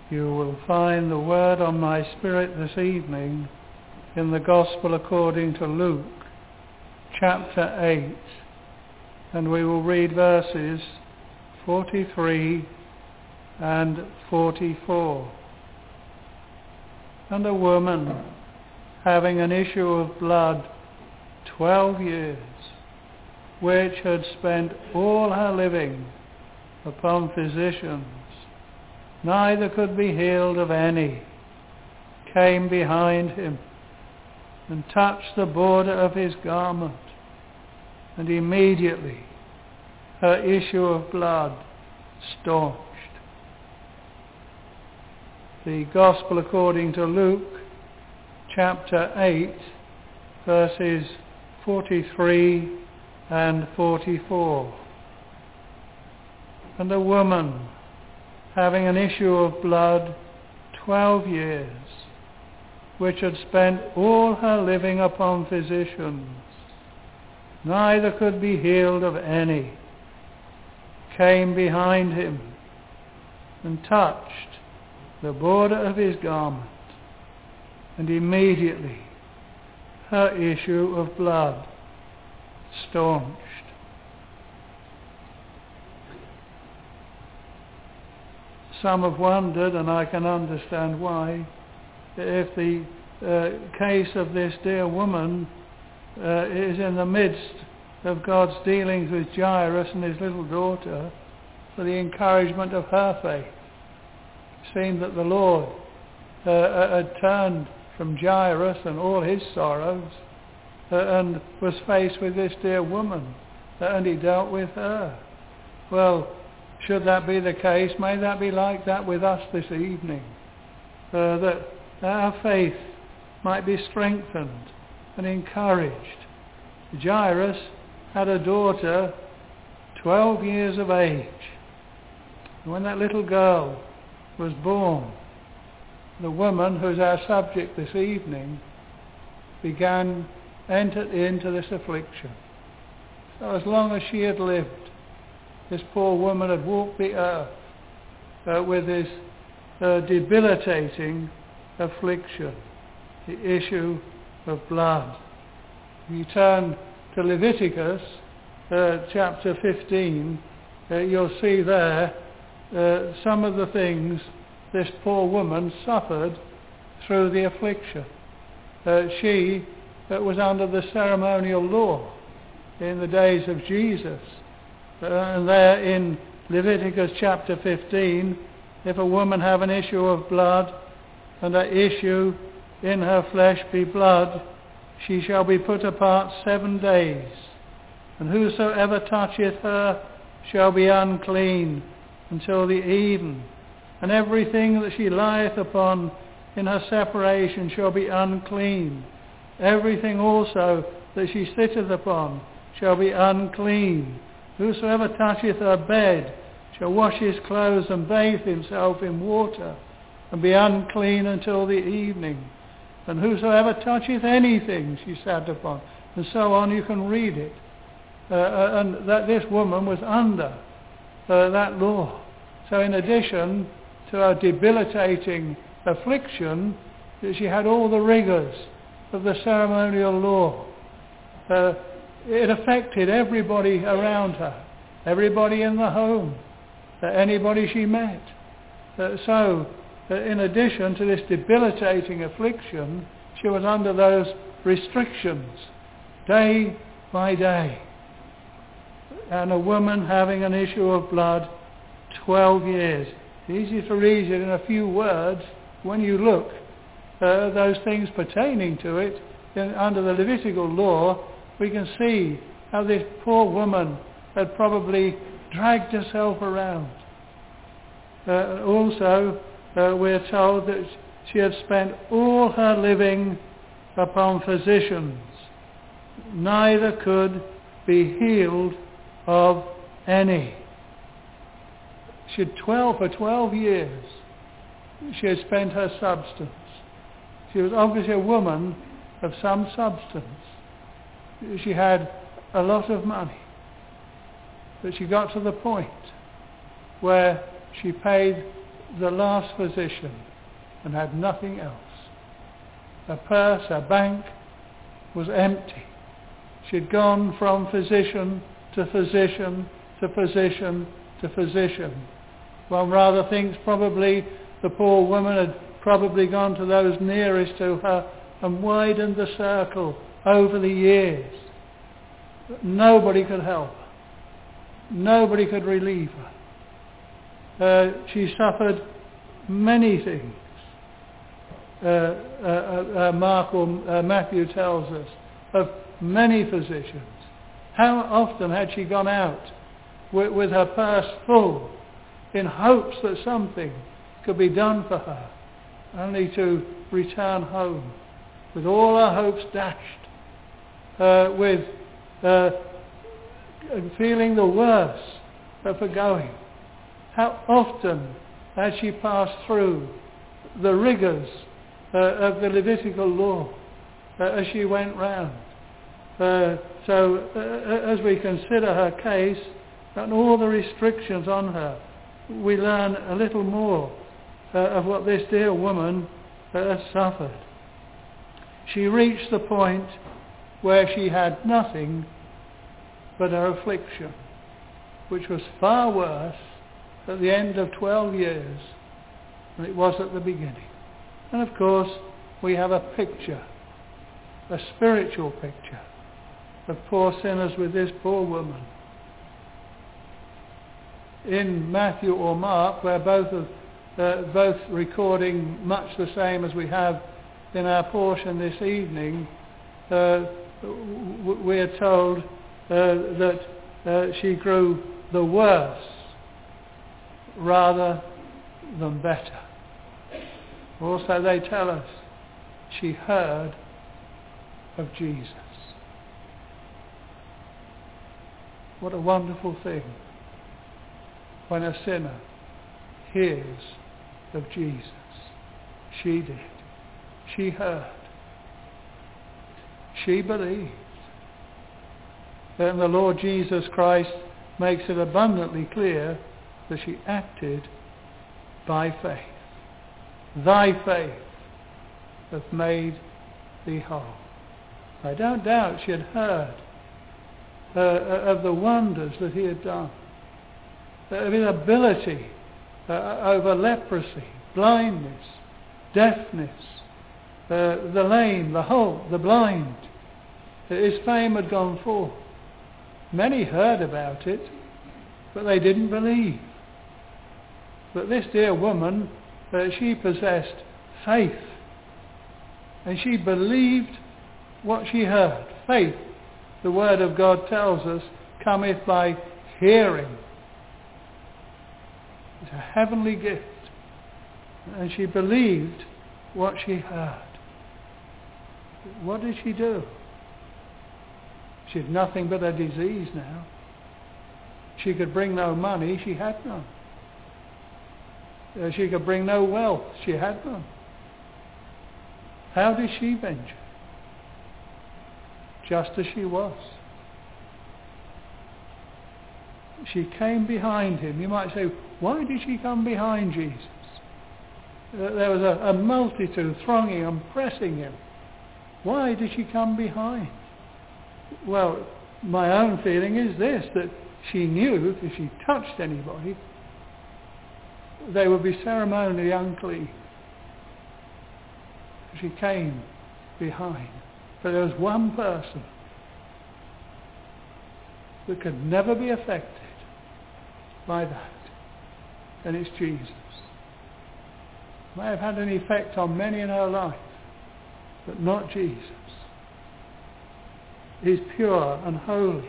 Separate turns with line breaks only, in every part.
You will find the word on my spirit this evening in the Gospel according to Luke, chapter 8, and we will read verses 43 and 44. And a woman having an issue of blood 12 years, which had spent all her living upon physicians, neither could be healed of any, came behind him and touched the border of his garment, and immediately her issue of blood staunched. The Gospel according to Luke, chapter 8, verses 43 and 44. And a woman having an issue of blood 12 years, which had spent all her living upon physicians, neither could be healed of any, came behind him and touched the border of his garment, and immediately her issue of blood staunched. Some have wondered, and I can understand why, if the case of this dear woman is in the midst of God's dealings with Jairus and his little daughter for the encouragement of her faith. It seemed that the Lord had turned from Jairus and all his sorrows and was faced with this dear woman, and he dealt with her. Well, should that be the case, may that be like that with us this evening, that our faith might be strengthened and encouraged. Jairus had a daughter 12 years of age. When that little girl was born, the woman who's our subject this evening entered into this affliction. So as long as she had lived, this poor woman had walked the earth with this debilitating affliction, the issue of blood. If you turn to Leviticus chapter 15, you'll see there some of the things this poor woman suffered through the affliction. She was under the ceremonial law in the days of Jesus. And there in Leviticus chapter 15, if a woman have an issue of blood, and her issue in her flesh be blood, she shall be put apart 7 days. And whosoever toucheth her shall be unclean until the even. And everything that she lieth upon in her separation shall be unclean. Everything also that she sitteth upon shall be unclean. Whosoever toucheth her bed shall wash his clothes and bathe himself in water, and be unclean until the evening. And whosoever toucheth anything she sat upon, and so on, you can read it. And that this woman was under that law. So in addition to her debilitating affliction, she had all the rigours of the ceremonial law. It affected everybody around her, everybody in the home, anybody she met. In addition to this debilitating affliction, she was under those restrictions day by day. And a woman having an issue of blood 12 years. It's easy to read it in a few words. When you look at those things pertaining to it under the Levitical law, we can see how this poor woman had probably dragged herself around. Also, we're told that she had spent all her living upon physicians. Neither could be healed of any. She had for 12 years, she had spent her substance. She was obviously a woman of some substance. She had a lot of money. But she got to the point where she paid the last physician and had nothing else. Her purse, her bank was empty. She'd gone from physician to physician to physician to physician. One rather thinks probably the poor woman had probably gone to those nearest to her and widened the circle over the years. But nobody could help her. Nobody could relieve her. She suffered many things. Matthew tells us of many physicians. How often had she gone out with her purse full in hopes that something could be done for her, only to return home with all her hopes dashed, with feeling the worse for going. How often had she passed through the rigours of the Levitical law as she went round. So as we consider her case and all the restrictions on her, we learn a little more of what this dear woman has suffered. She reached the point where she had nothing but her affliction, which was far worse at the end of 12 years than it was at the beginning. And of course, we have a picture, a spiritual picture of poor sinners with this poor woman. In Matthew or Mark, where both recording much the same as we have in our portion this evening, we are told that she grew the worse rather than better. Also they tell us she heard of Jesus. What a wonderful thing when a sinner hears of Jesus. She did. She heard. She believed. And the Lord Jesus Christ makes it abundantly clear that she acted by faith. Thy faith hath made thee whole. I don't doubt she had heard of the wonders that he had done, of his ability over leprosy, blindness, deafness, the lame, the halt, the blind. His fame had gone forth. Many heard about it, but they didn't believe. But this dear woman, she possessed faith, and she believed what she heard. Faith, the Word of God tells us, cometh by hearing. It's a heavenly gift. And she believed what she heard. What did she do? She had nothing but a disease now. She could bring no money. She had none. She could bring no wealth. She had none. How did she venture? Just as she was. She came behind him. You might say, why did she come behind Jesus? There was a multitude thronging and pressing him. Why did she come behind? Well, my own feeling is this, that she knew if she touched anybody, they would be ceremonially unclean. She came behind. But there was one person that could never be affected by that, and it's Jesus. May have had an effect on many in her life, but not Jesus. He's pure and holy.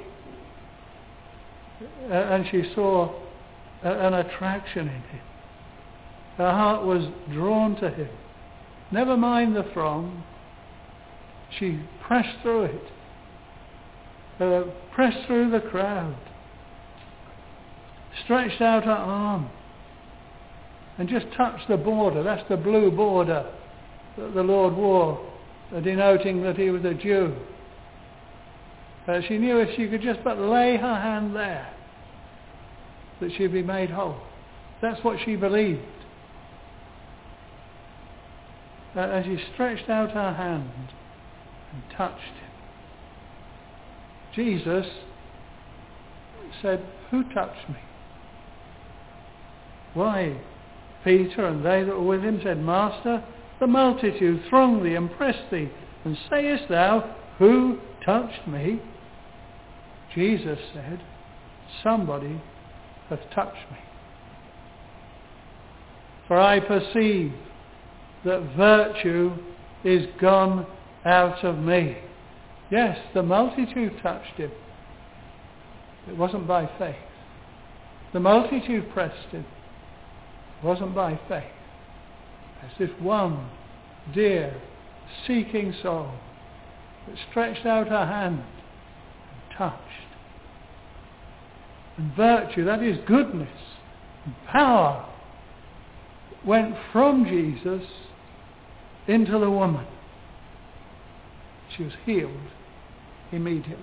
And she saw an attraction in him. Her heart was drawn to him. Never mind the throng. She pressed through it. Pressed through the crowd. Stretched out her arm. And just touched the border. That's the blue border that the Lord wore, denoting that he was a Jew. She knew if she could just but lay her hand there, that she'd be made whole. That's what she believed. as she stretched out her hand and touched him. Jesus said, "Who touched me?" "Why, Peter and they that were with him said, Master, the multitude throng thee and press thee, and sayest thou, Who touched me?" Jesus said, "Somebody hath touched me. For I perceive that virtue is gone out of me." Yes, the multitude touched him. It wasn't by faith. The multitude pressed him. It wasn't by faith. It's this one dear, seeking soul that stretched out her hand and touched. And virtue, that is goodness and power, went from Jesus into the woman. She was healed immediately.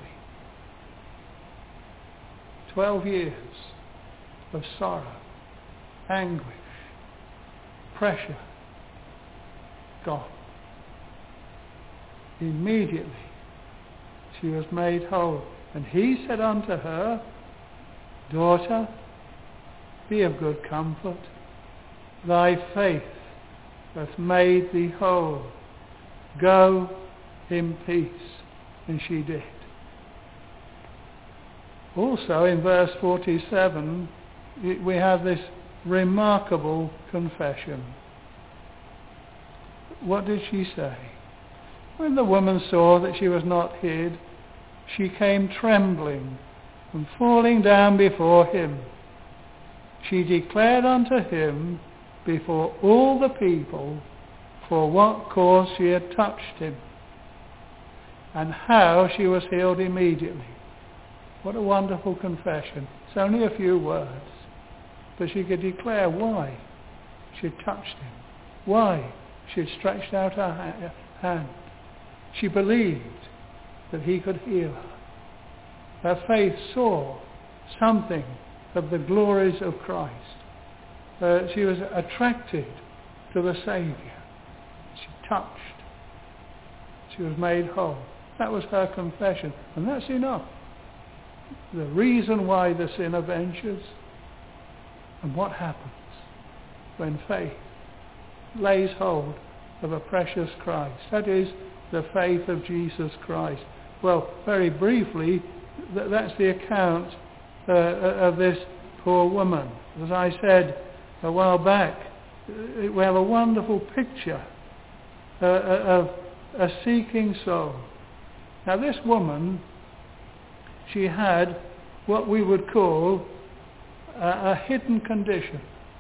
12 years of sorrow, anguish, pressure, gone. Immediately she was made whole. And he said unto her, "Daughter, be of good comfort. Thy faith hath made thee whole. Go in peace." And she did. Also in verse 47 we have this remarkable confession. What did she say? When the woman saw that she was not hid, she came trembling and falling down before him. She declared unto him before all the people for what cause she had touched him, and how she was healed immediately. What a wonderful confession. It's only a few words, but she could declare why she had touched him, why she had stretched out her hand. She believed that he could heal her. Her faith saw something of the glories of Christ. She was attracted to the Saviour. She touched. She was made whole. That was her confession, and that's enough. The reason why the sinner ventures, and what happens when faith lays hold of a precious Christ. That is the faith of Jesus Christ. Well, very briefly, that's the account of this poor woman. As I said a while back, we have a wonderful picture of a seeking soul. Now this woman, she had what we would call a hidden condition.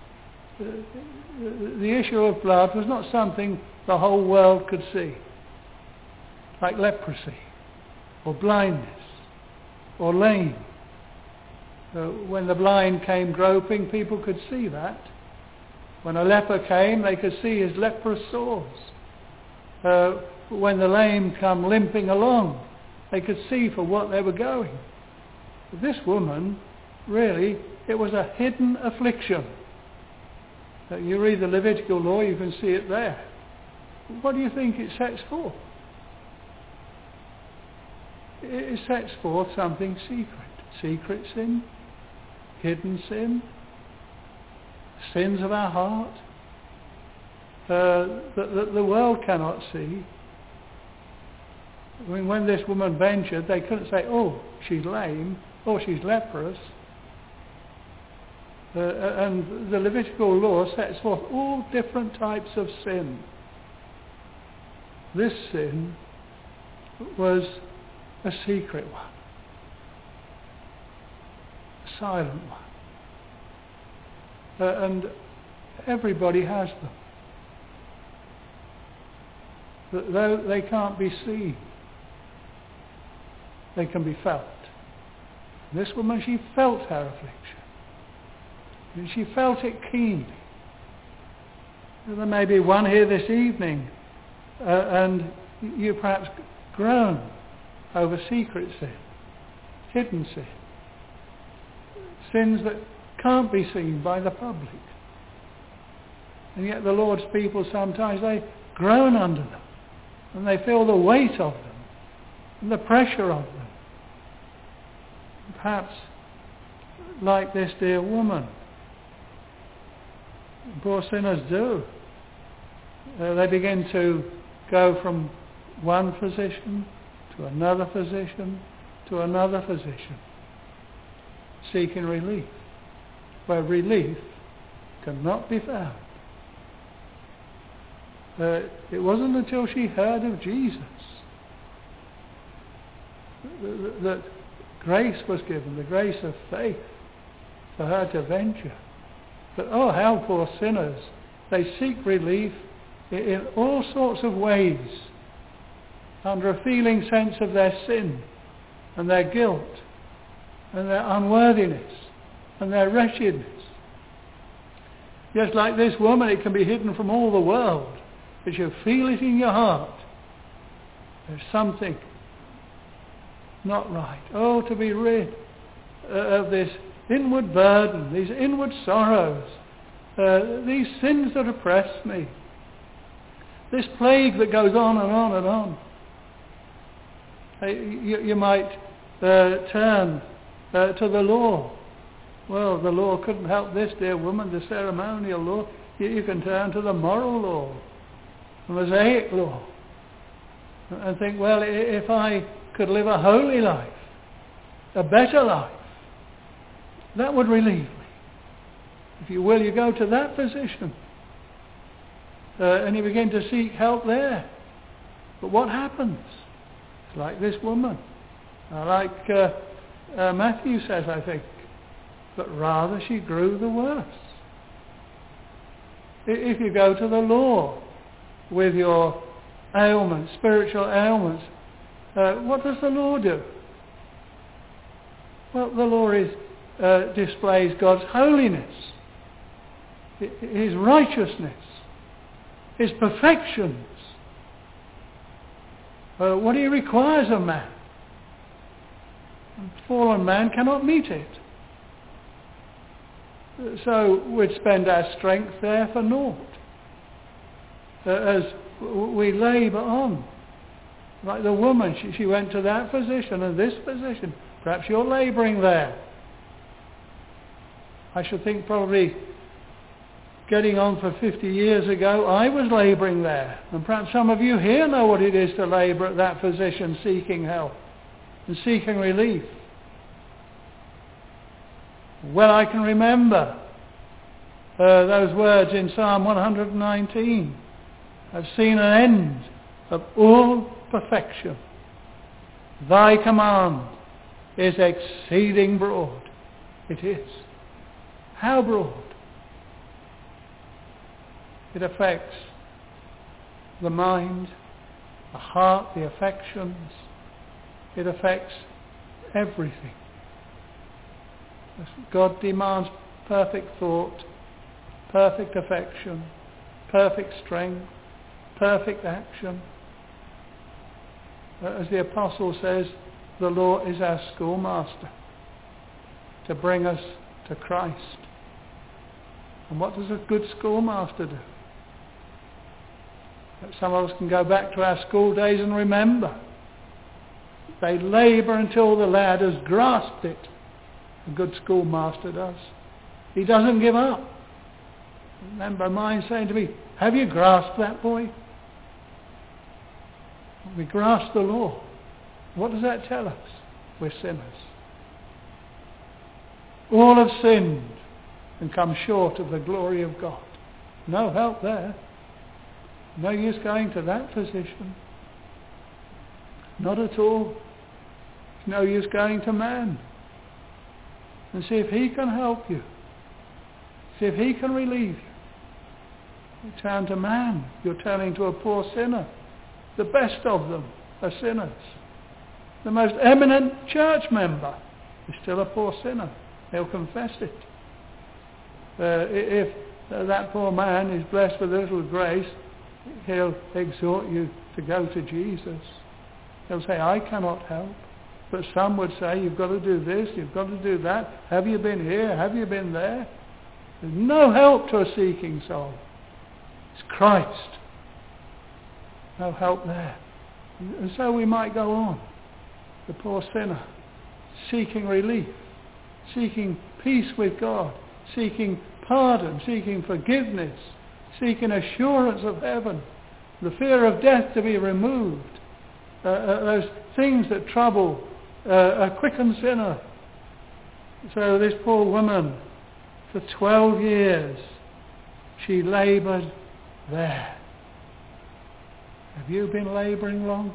The issue of blood was not something the whole world could see, like leprosy or blindness or lame. When the blind came groping, people could see that. When a leper came, they could see his leprous sores. When the lame come limping along, they could see for what they were going. But this woman, really, it was a hidden affliction. You read the Levitical law, you can see it there. What do you think it sets forth? It sets forth something secret. Secret sin, hidden sin, sins of our heart that the world cannot see. I mean, when this woman ventured, they couldn't say, "Oh, she's lame," "Oh, she's leprous." And the Levitical law sets forth all different types of sin. This sin was a secret one, a silent one. And everybody has them. But though they can't be seen, they can be felt. This woman, she felt her affliction. And she felt it keenly. There may be one here this evening, and you perhaps groan over secret sin, hidden sin, sins that can't be seen by the public. And yet the Lord's people sometimes, grown under them, and they feel the weight of them and the pressure of them. Perhaps like this dear woman, poor sinners do. They begin to go from one physician to another physician to another physician, seeking relief, where relief cannot be found. It wasn't until she heard of Jesus that grace was given, the grace of faith for her to venture. But oh, how poor sinners, they seek relief in all sorts of ways, under a feeling sense of their sin and their guilt and their unworthiness and their wretchedness. Just like this woman, it can be hidden from all the world, but you feel it in your heart. There's something not right. Oh, to be rid of this inward burden, these inward sorrows, these sins that oppress me, this plague that goes on and on and on. You might turn to the law. Well, the law couldn't help this, dear woman, the ceremonial law. You can turn to the moral law, the Mosaic law, and think, well, if I could live a holy life, a better life, that would relieve me. If you will, you go to that physician and you begin to seek help there. But what happens? It's like this woman, like Matthew says, I think, but rather she grew the worse. If you go to the law with your ailments, spiritual ailments, what does the law do? Well, the law displays God's holiness, His righteousness, His perfections, what He requires of man. And fallen man cannot meet it. So we'd spend our strength there for naught, as we labour on. Like the woman, she went to that physician and this physician. Perhaps you're labouring there. I should think probably getting on for 50 years ago, I was labouring there. And perhaps some of you here know what it is to labour at that physician seeking help and seeking relief. Well, I can remember those words in Psalm 119. I've seen an end of all perfection. Thy command is exceeding broad. It is. How broad? It affects the mind, the heart, the affections. It affects everything. God demands perfect thought, perfect affection, perfect strength, perfect action. As the apostle says, the law is our schoolmaster to bring us to Christ. And what does a good schoolmaster do? Some of us can go back to our school days and remember. They labour until the lad has grasped it. A good schoolmaster does. He doesn't give up. I remember mine saying to me, have you grasped that, boy? We grasp the law. What does that tell us? We're sinners. All have sinned and come short of the glory of God. No help there. No use going to that physician. Not at all. No use going to man. And see if he can help you. See if he can relieve you. You turn to man. You're turning to a poor sinner. The best of them are sinners. The most eminent church member is still a poor sinner. He'll confess it. If that poor man is blessed with a little grace, he'll exhort you to go to Jesus. He'll say, I cannot help. But some would say, you've got to do this, you've got to do that. Have you been here? Have you been there? There's no help to a seeking soul. It's Christ. No help there. And so we might go on. The poor sinner, seeking relief, seeking peace with God, seeking pardon, seeking forgiveness, seeking assurance of heaven, the fear of death to be removed, those things that trouble a quickened sinner. So this poor woman, for 12 years, she laboured there. Have you been labouring long?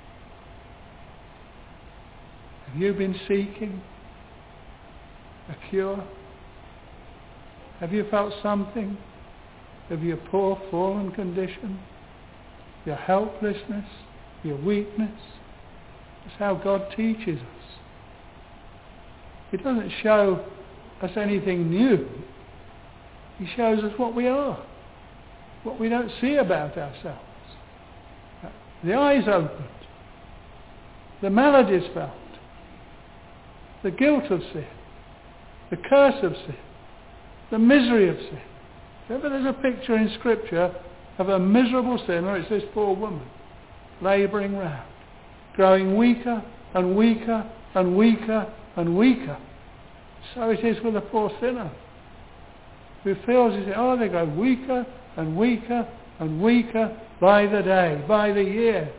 Have you been seeking a cure? Have you felt something of your poor fallen condition, your helplessness, your weakness? That's how God teaches us. He doesn't show us anything new. He shows us what we are, what we don't see about ourselves. The eyes opened, the maladies felt, the guilt of sin, the curse of sin, the misery of sin. If ever there's a picture in Scripture of a miserable sinner, it's this poor woman, labouring round, growing weaker and weaker and weaker and weaker. So it is with a poor sinner who feels they grow weaker and weaker and weaker by the day, by the year.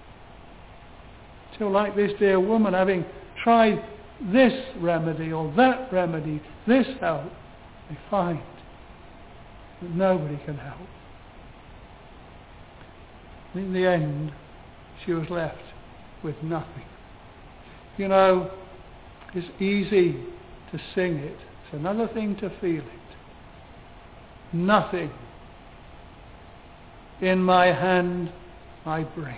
Till like this dear woman, having tried this remedy or that remedy, this help, they find that nobody can help. And in the end, she was left with nothing. You know, it's easy to sing it. It's another thing to feel it. Nothing in my hand I bring.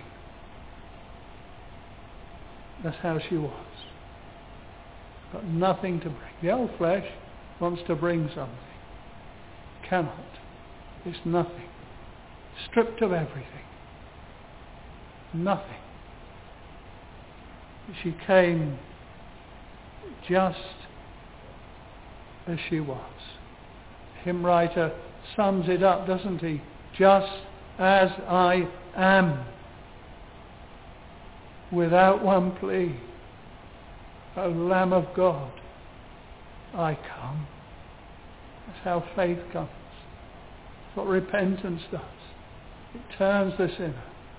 That's how she was. Got nothing to bring. The old flesh wants to bring something. Cannot. It's nothing. Stripped of everything. Nothing. She came just as she was. The hymn writer sums it up, doesn't he? Just as I am, without one plea. O Lamb of God, I come. That's how faith comes. That's what repentance does. It turns the sinner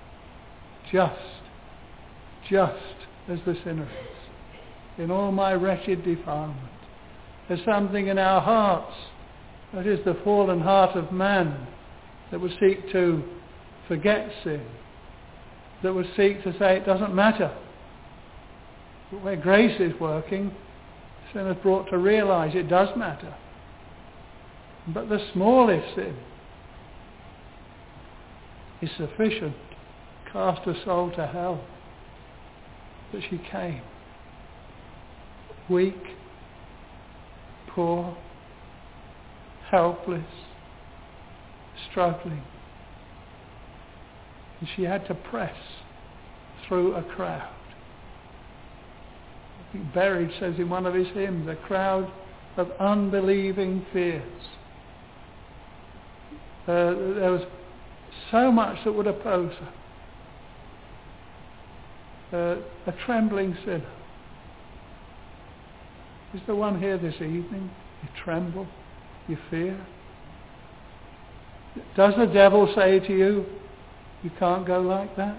just as the sinner is. In all my wretched defilement, there's something in our hearts, that is the fallen heart of man, that would seek to forget sin, that would seek to say it doesn't matter. But where grace is working, sin is brought to realize it does matter. But the smallest sin is sufficient to cast a soul to hell. But she came, weak, poor, helpless, struggling. And she had to press through a crowd. I think Berridge says in one of his hymns, a crowd of unbelieving fears. There was so much that would oppose her. A trembling sinner. Is there one here this evening? You tremble, you fear. Does the devil say to you, you can't go like that?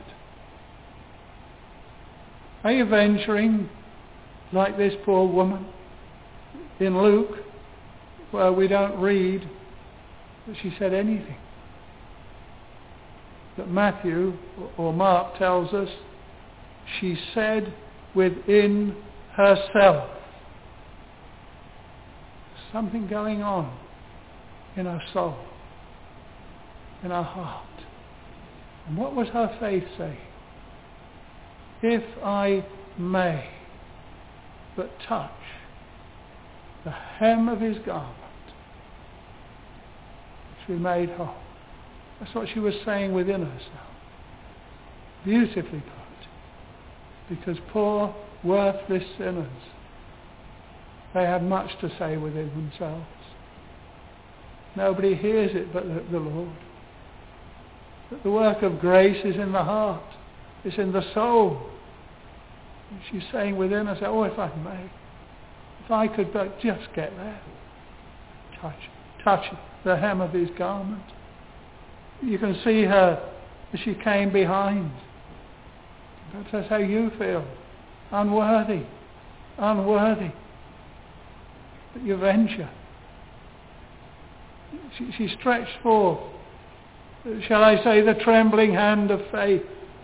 Are you venturing like this poor woman in Luke, where we don't read that she said anything? But Matthew or Mark tells us she said within herself. Something going on in her soul, in her heart. And what was her faith saying? If I may but touch the hem of his garment, she be made whole. That's what she was saying within herself. Beautifully put. Because poor, worthless sinners, they have much to say within themselves. Nobody hears it but the Lord. That the work of grace is in the heart. It's in the soul. And she's saying within herself, oh, if I may, if I could but just get there. Touch the hem of his garment. You can see her as she came behind. That's how you feel. Unworthy. But you venture. She stretched forth, shall I say, the trembling hand of faith.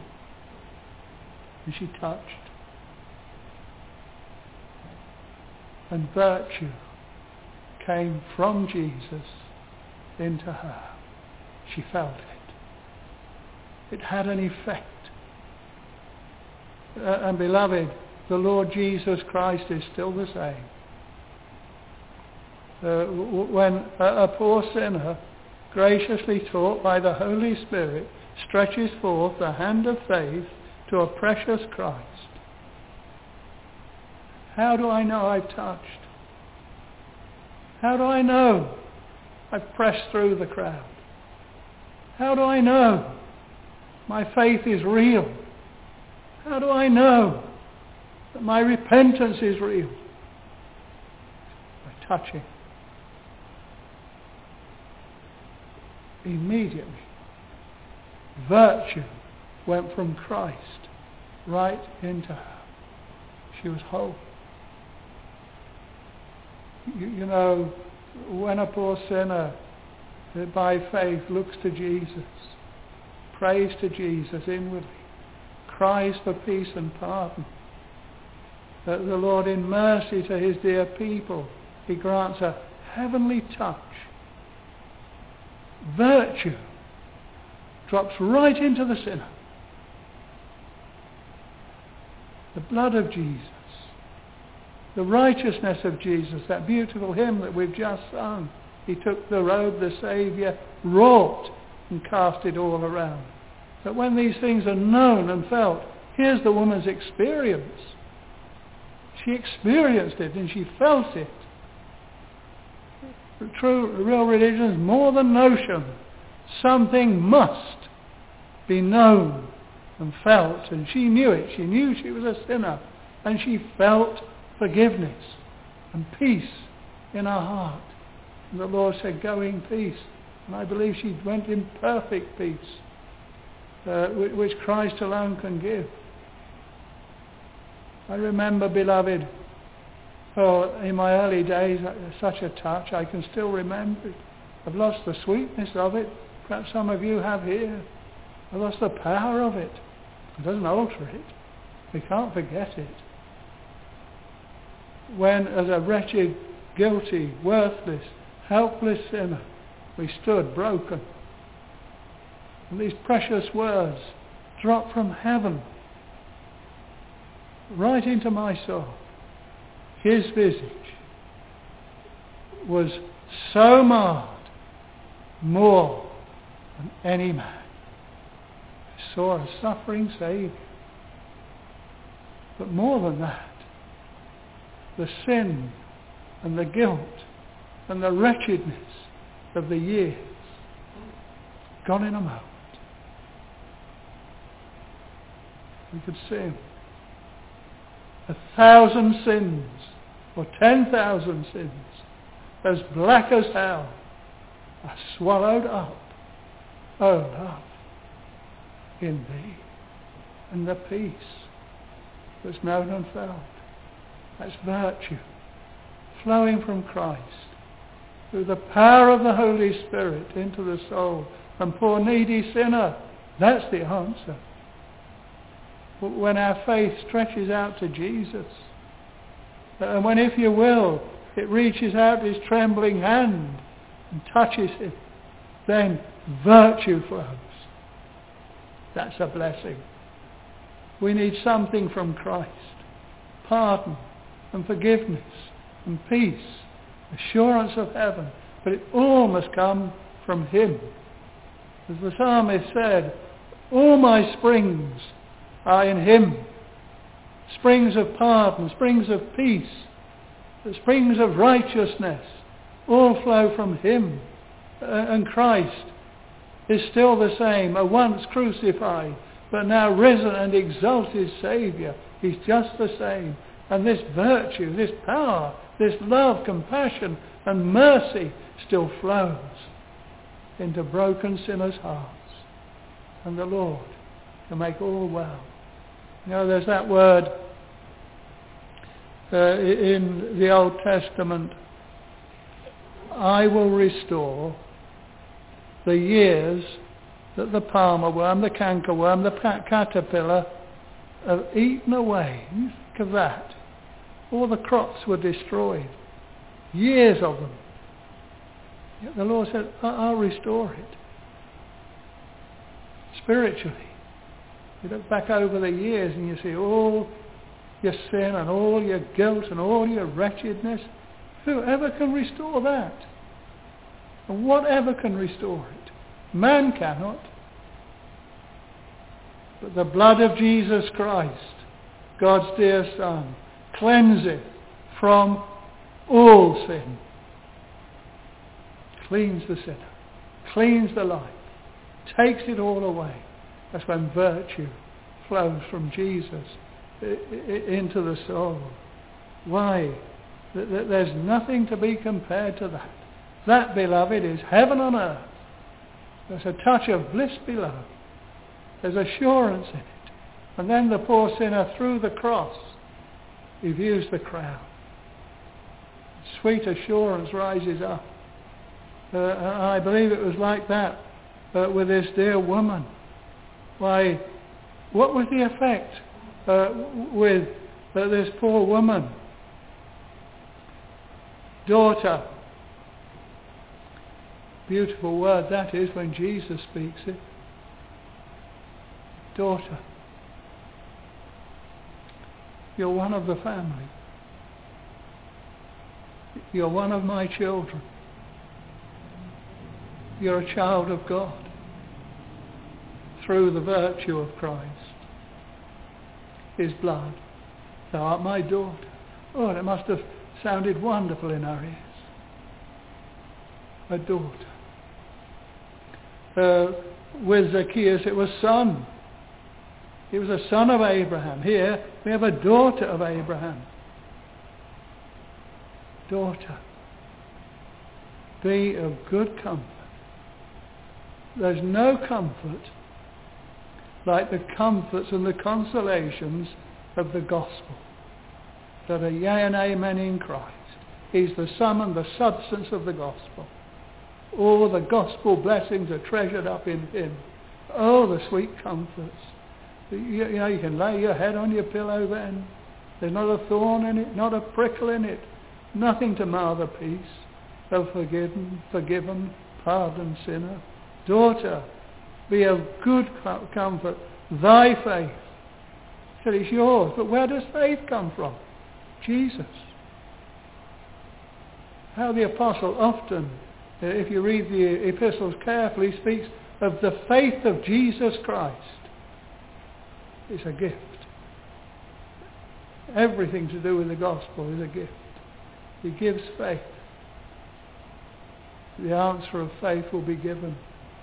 And she touched. And virtue came from Jesus into her. She felt it. It had an effect. And beloved, the Lord Jesus Christ is still the same. When a poor sinner, graciously taught by the Holy Spirit, stretches forth the hand of faith to a precious Christ, how do I know I've touched? How do I know I've pressed through the crowd? How do I know my faith is real? How do I know that my repentance is real? By touching. Immediately, virtue went from Christ right into her. She was whole. You know, when a poor sinner by faith looks to Jesus, prays to Jesus inwardly, cries for peace and pardon, that the Lord in mercy to his dear people, he grants a heavenly touch. Virtue drops right into the sinner. The blood of Jesus, the righteousness of Jesus, that beautiful hymn that we've just sung. He took the road the Saviour wrought and cast it all around. But when these things are known and felt, here's the woman's experience. She experienced it and she felt it. The true, real religion is more than notion. Something must be known and felt. And she knew it. She knew she was a sinner. And she felt forgiveness and peace in her heart. And the Lord said, go in peace. And I believe she went in perfect peace, which Christ alone can give. I remember, beloved, in my early days, such a touch, I can still remember it. I've lost the sweetness of it. Perhaps some of you have here. I've lost the power of it. It doesn't alter it. We can't forget it. When, as a wretched, guilty, worthless, helpless sinner, we stood broken. And these precious words dropped from heaven right into my soul. His visage was so marred more than any man. I saw a suffering Saviour. But more than that, the sin and the guilt and the wretchedness of the years gone in a moment. We could sing 1,000 sins or 10,000 sins as black as hell are swallowed up, oh love, in thee, and the peace that's known and felt. That's virtue flowing from Christ through the power of the Holy Spirit into the soul. And poor needy sinner, that's the answer. When our faith stretches out to Jesus, and when, if you will, it reaches out his trembling hand and touches him, then virtue flows. That's a blessing. We need something from Christ. Pardon and forgiveness and peace, assurance of heaven. But it all must come from him. As the psalmist said, all my springs are in him. Springs of pardon, springs of peace, the springs of righteousness, all flow from him. And Christ is still the same, a once crucified, but now risen and exalted Saviour. He's just the same. And this virtue, this power, this love, compassion and mercy still flows into broken sinners' hearts. And the Lord can make all well. You know, there's that word in the Old Testament, I will restore the years that the palmer worm, the cankerworm, the caterpillar have eaten away. Think of that. All the crops were destroyed. Years of them. Yet the Lord said, I'll restore it. Spiritually. You look back over the years and you see all your sin and all your guilt and all your wretchedness. Whoever can restore that? And whatever can restore it? Man cannot. But the blood of Jesus Christ, God's dear Son, cleanseth from all sin. Cleans the sinner. Cleans the life. Takes it all away. That's when virtue flows from Jesus into the soul. Why? There's nothing to be compared to that. That, beloved, is heaven on earth. There's a touch of bliss below. There's assurance in it. And then the poor sinner, through the cross, he views the crown. Sweet assurance rises up. I believe it was like that with this dear woman. Why, what was the effect with this poor woman? Daughter. Beautiful word that is when Jesus speaks it. Daughter. You're one of the family. You're one of my children. You're a child of God through the virtue of Christ, his blood. Thou art my daughter. Oh, and it must have sounded wonderful in our ears. A daughter. With Zacchaeus it was son. He was a son of Abraham. Here we have a daughter of Abraham. Daughter, be of good comfort. There's no comfort like the comforts and the consolations of the gospel that are yea and amen in Christ. He's the sum and the substance of the gospel. All the gospel blessings are treasured up in him. Oh, the sweet comforts. You know, you can lay your head on your pillow then. There's not a thorn in it, not a prickle in it. Nothing to mar the peace of forgiven, pardoned sinner. Daughter, be of good comfort. Thy faith. He said, it's yours. But where does faith come from? Jesus. How the apostle often, if you read the epistles carefully, speaks of the faith of Jesus Christ. It's a gift. Everything to do with the gospel is a gift. He gives faith. The answer of faith will be given.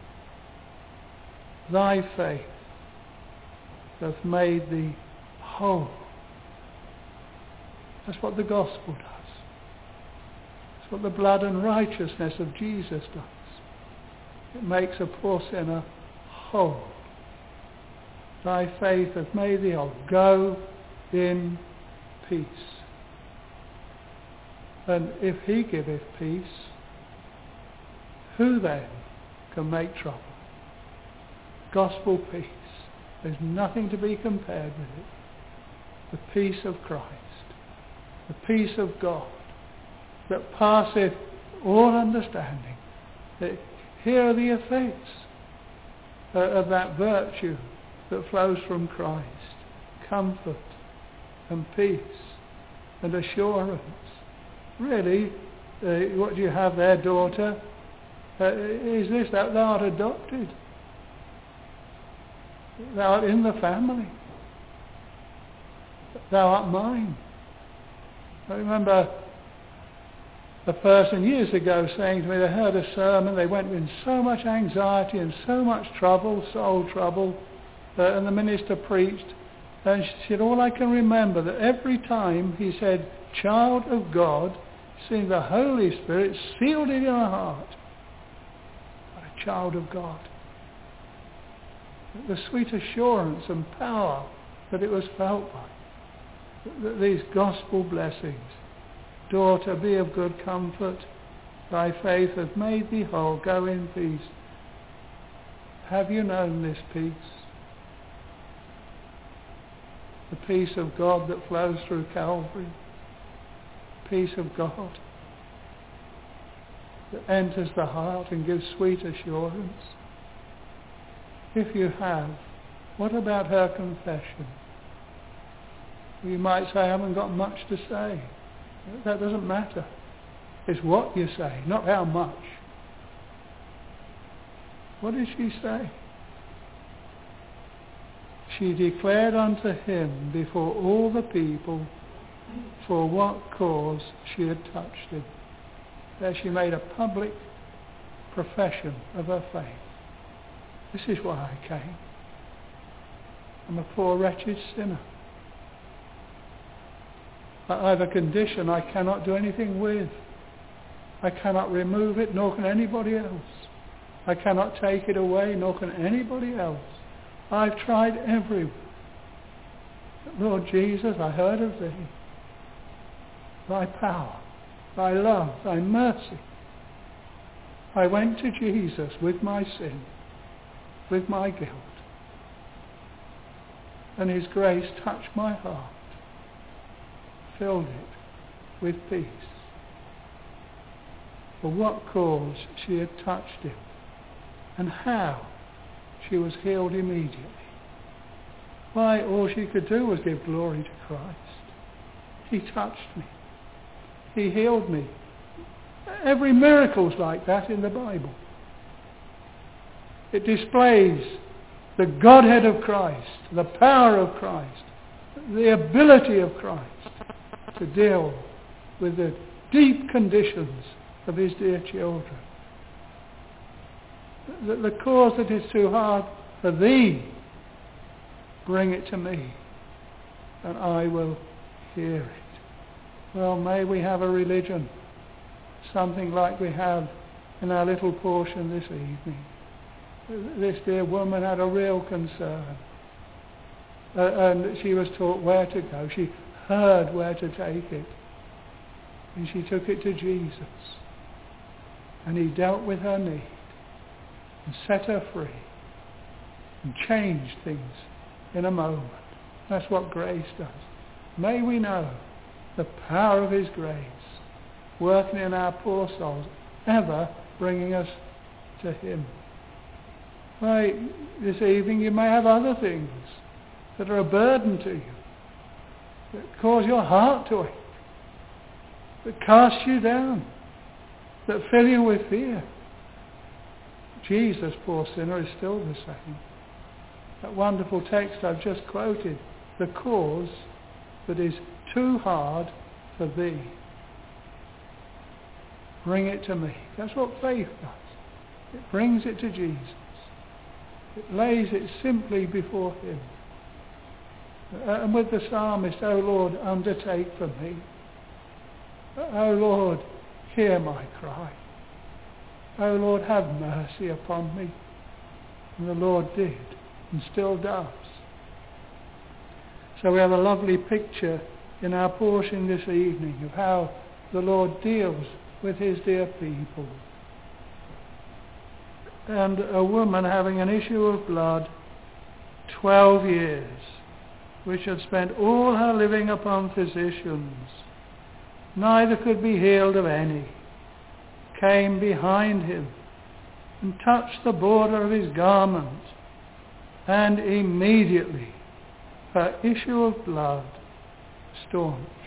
Thy faith hath made thee whole. That's what the gospel does. That's what the blood and righteousness of Jesus does. It makes a poor sinner whole. Thy faith hath made thee whole. Go in peace. And if he giveth peace, who then can make trouble? Gospel peace. There's nothing to be compared with it. The peace of Christ. The peace of God that passeth all understanding. Here are the effects of that virtue that flows from Christ. Comfort and peace and assurance. Really, what do you have there, daughter? Is this that thou art adopted? Thou art in the family. Thou art mine. I remember a person years ago saying to me they heard a sermon, they went in so much anxiety and so much trouble, soul trouble, and the minister preached, and she said, all I can remember that every time he said, child of God, seeing the Holy Spirit sealed it in her heart. A child of God. The sweet assurance and power that it was felt by. These gospel blessings. Daughter, be of good comfort. Thy faith hath made thee whole. Go in peace. Have you known this peace? The peace of God that flows through Calvary. Peace of God that enters the heart and gives sweet assurance. If you have, what about her confession? You might say, I haven't got much to say. That doesn't matter. It's what you say, not how much. What did she say? She declared unto him before all the people for what cause she had touched him. There she made a public profession of her faith. This is why I came. I'm a poor wretched sinner. I have a condition I cannot do anything with. I cannot remove it, nor can anybody else. I cannot take it away, nor can anybody else. I've tried everywhere. But Lord Jesus, I heard of thee. Thy power, thy love, thy mercy. I went to Jesus with my sin, with my guilt. And his grace touched my heart, filled it with peace. For what cause she had touched him, and how she was healed immediately. Why, all she could do was give glory to Christ. He touched me. He healed me. Every miracle's like that in the Bible. It displays the Godhead of Christ, the power of Christ, the ability of Christ to deal with the deep conditions of his dear children. The cause that is too hard for thee, bring it to me, and I will hear it. Well, may we have a religion, something like we have in our little portion this evening. This dear woman had a real concern. And she was taught where to go. She heard where to take it. And she took it to Jesus. And he dealt with her need and set her free and changed things in a moment. That's what grace does. May we know the power of his grace working in our poor souls, ever bringing us to him. Why, this evening you may have other things that are a burden to you, that cause your heart to ache, that cast you down, that fill you with fear. Jesus, poor sinner, is still the same. That wonderful text I've just quoted, the cause that is too hard for thee, bring it to me. That's what faith does. It brings it to Jesus. It lays it simply before him. And with the psalmist, O Lord, undertake for me. O Lord, hear my cry. O Lord, have mercy upon me. And the Lord did, and still does. So we have a lovely picture in our portion this evening of how the Lord deals with his dear people. And a woman having an issue of blood, 12 years, which had spent all her living upon physicians, neither could be healed of any, came behind him and touched the border of his garment, and immediately her issue of blood staunched.